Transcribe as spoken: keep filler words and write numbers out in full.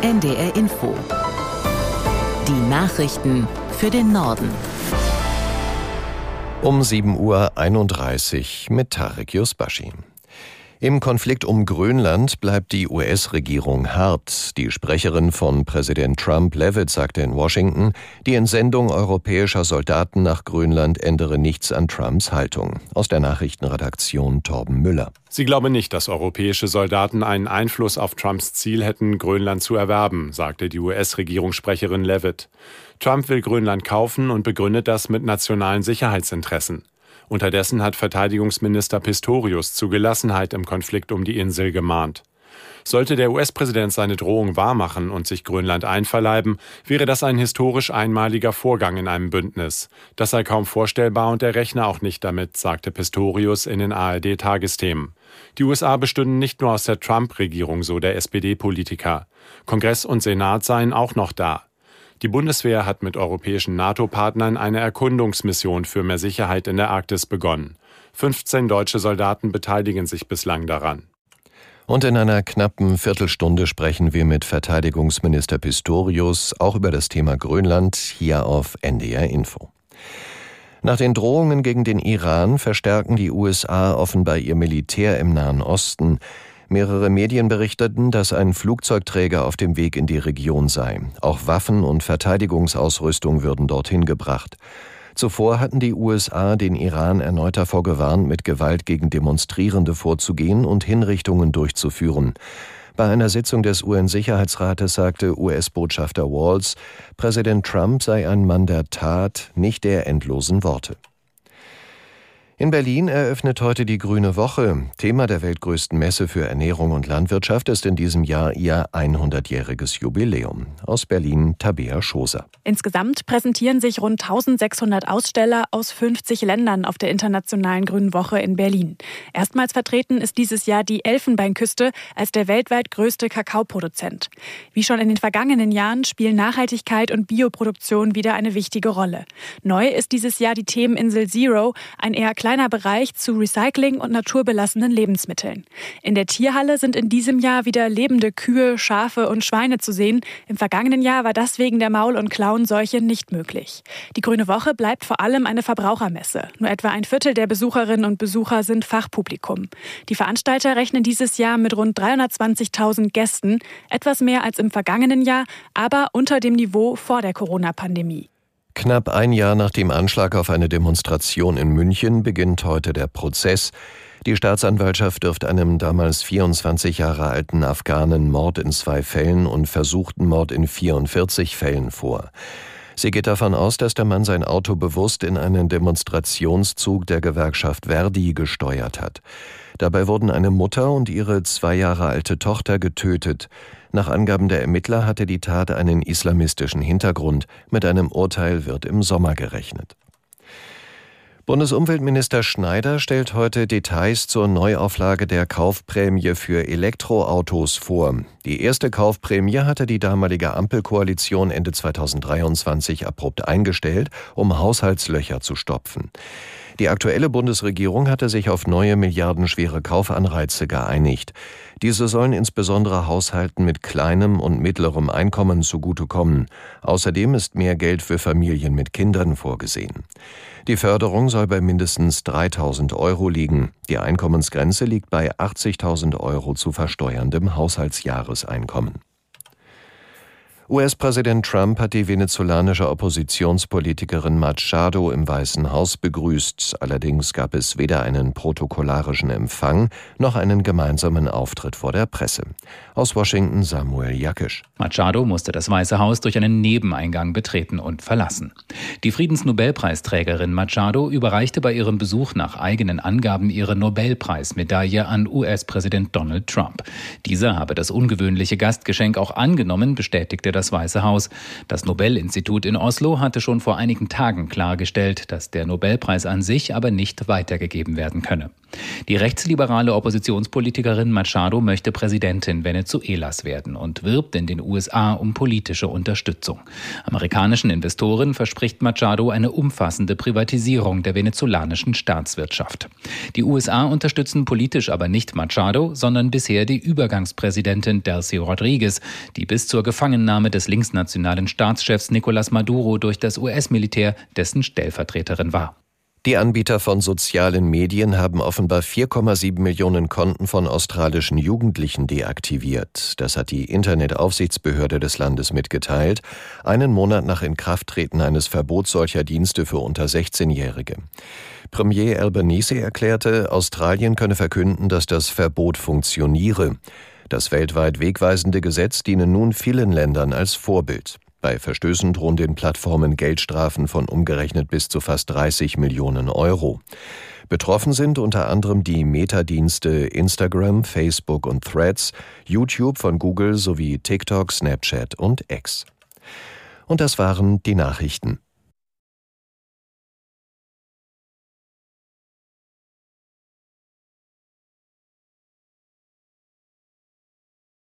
N D R Info. Die Nachrichten für den Norden. Um sieben Uhr einunddreißig mit Tarek Yusbashi. Im Konflikt um Grönland bleibt die U S-Regierung hart. Die Sprecherin von Präsident Trump, Leavitt, sagte in Washington, die Entsendung europäischer Soldaten nach Grönland ändere nichts an Trumps Haltung. Aus der Nachrichtenredaktion Torben Müller. Sie glaube nicht, dass europäische Soldaten einen Einfluss auf Trumps Ziel hätten, Grönland zu erwerben, sagte die U S-Regierungssprecherin Leavitt. Trump will Grönland kaufen und begründet das mit nationalen Sicherheitsinteressen. Unterdessen hat Verteidigungsminister Pistorius zu Gelassenheit im Konflikt um die Insel gemahnt. Sollte der U S-Präsident seine Drohung wahrmachen und sich Grönland einverleiben, wäre das ein historisch einmaliger Vorgang in einem Bündnis. Das sei kaum vorstellbar und er rechne auch nicht damit, sagte Pistorius in den A R D-Tagesthemen. Die U S A bestünden nicht nur aus der Trump-Regierung, so der S P D-Politiker. Kongress und Senat seien auch noch da. Die Bundeswehr hat mit europäischen NATO-Partnern eine Erkundungsmission für mehr Sicherheit in der Arktis begonnen. fünfzehn deutsche Soldaten beteiligen sich bislang daran. Und in einer knappen Viertelstunde sprechen wir mit Verteidigungsminister Pistorius auch über das Thema Grönland hier auf N D R Info. Nach den Drohungen gegen den Iran verstärken die U S A offenbar ihr Militär im Nahen Osten. Mehrere Medien berichteten, dass ein Flugzeugträger auf dem Weg in die Region sei. Auch Waffen und Verteidigungsausrüstung würden dorthin gebracht. Zuvor hatten die U S A den Iran erneut davor gewarnt, mit Gewalt gegen Demonstrierende vorzugehen und Hinrichtungen durchzuführen. Bei einer Sitzung des U N-Sicherheitsrates sagte U S-Botschafter Walls, Präsident Trump sei ein Mann der Tat, nicht der endlosen Worte. In Berlin eröffnet heute die Grüne Woche. Thema der weltgrößten Messe für Ernährung und Landwirtschaft ist in diesem Jahr ihr hundertjähriges Jubiläum. Aus Berlin Tabea Schoser. Insgesamt präsentieren sich rund eintausendsechshundert Aussteller aus fünfzig Ländern auf der Internationalen Grünen Woche in Berlin. Erstmals vertreten ist dieses Jahr die Elfenbeinküste als der weltweit größte Kakaoproduzent. Wie schon in den vergangenen Jahren spielen Nachhaltigkeit und Bioproduktion wieder eine wichtige Rolle. Neu ist dieses Jahr die Themeninsel Zero, ein eher kleiner Bereich zu Recycling und naturbelassenen Lebensmitteln. In der Tierhalle sind in diesem Jahr wieder lebende Kühe, Schafe und Schweine zu sehen. Im vergangenen Jahr war das wegen der Maul- und Klauenseuche nicht möglich. Die Grüne Woche bleibt vor allem eine Verbrauchermesse. Nur etwa ein Viertel der Besucherinnen und Besucher sind Fachpublikum. Die Veranstalter rechnen dieses Jahr mit rund dreihundertzwanzigtausend Gästen, etwas mehr als im vergangenen Jahr, aber unter dem Niveau vor der Corona-Pandemie. Knapp ein Jahr nach dem Anschlag auf eine Demonstration in München beginnt heute der Prozess. Die Staatsanwaltschaft wirft einem damals vierundzwanzig Jahre alten Afghanen Mord in zwei Fällen und versuchten Mord in vierundvierzig Fällen vor. Sie geht davon aus, dass der Mann sein Auto bewusst in einen Demonstrationszug der Gewerkschaft Verdi gesteuert hat. Dabei wurden eine Mutter und ihre zwei Jahre alte Tochter getötet. Nach Angaben der Ermittler hatte die Tat einen islamistischen Hintergrund. Mit einem Urteil wird im Sommer gerechnet. Bundesumweltminister Schneider stellt heute Details zur Neuauflage der Kaufprämie für Elektroautos vor. Die erste Kaufprämie hatte die damalige Ampelkoalition Ende zweitausenddreiundzwanzig abrupt eingestellt, um Haushaltslöcher zu stopfen. Die aktuelle Bundesregierung hatte sich auf neue milliardenschwere Kaufanreize geeinigt. Diese sollen insbesondere Haushalten mit kleinem und mittlerem Einkommen zugutekommen. Außerdem ist mehr Geld für Familien mit Kindern vorgesehen. Die Förderung soll bei mindestens dreitausend Euro liegen. Die Einkommensgrenze liegt bei achtzigtausend Euro zu versteuerndem Haushaltsjahreseinkommen. U S-Präsident Trump hat die venezolanische Oppositionspolitikerin Machado im Weißen Haus begrüßt. Allerdings gab es weder einen protokollarischen Empfang noch einen gemeinsamen Auftritt vor der Presse. Aus Washington Samuel Jakisch. Machado musste das Weiße Haus durch einen Nebeneingang betreten und verlassen. Die Friedensnobelpreisträgerin Machado überreichte bei ihrem Besuch nach eigenen Angaben ihre Nobelpreismedaille an U S-Präsident Donald Trump. Dieser habe das ungewöhnliche Gastgeschenk auch angenommen, bestätigte das Weiße Haus. Das Nobel-Institut in Oslo hatte schon vor einigen Tagen klargestellt, dass der Nobelpreis an sich aber nicht weitergegeben werden könne. Die rechtsliberale Oppositionspolitikerin Machado möchte Präsidentin Venezuelas werden und wirbt in den U S A um politische Unterstützung. Amerikanischen Investoren verspricht Machado eine umfassende Privatisierung der venezolanischen Staatswirtschaft. Die U S A unterstützen politisch aber nicht Machado, sondern bisher die Übergangspräsidentin Delcy Rodriguez, die bis zur Gefangennahme des linksnationalen Staatschefs Nicolás Maduro durch das U S-Militär dessen Stellvertreterin war. Die Anbieter von sozialen Medien haben offenbar vier Komma sieben Millionen Konten von australischen Jugendlichen deaktiviert. Das hat die Internetaufsichtsbehörde des Landes mitgeteilt, einen Monat nach Inkrafttreten eines Verbots solcher Dienste für unter sechzehnjährige. Premier Albanese erklärte, Australien könne verkünden, dass das Verbot funktioniere. Das weltweit wegweisende Gesetz diene nun vielen Ländern als Vorbild. Bei Verstößen drohen den Plattformen Geldstrafen von umgerechnet bis zu fast dreißig Millionen Euro. Betroffen sind unter anderem die Meta-Dienste Instagram, Facebook und Threads, YouTube von Google sowie TikTok, Snapchat und X. Und das waren die Nachrichten.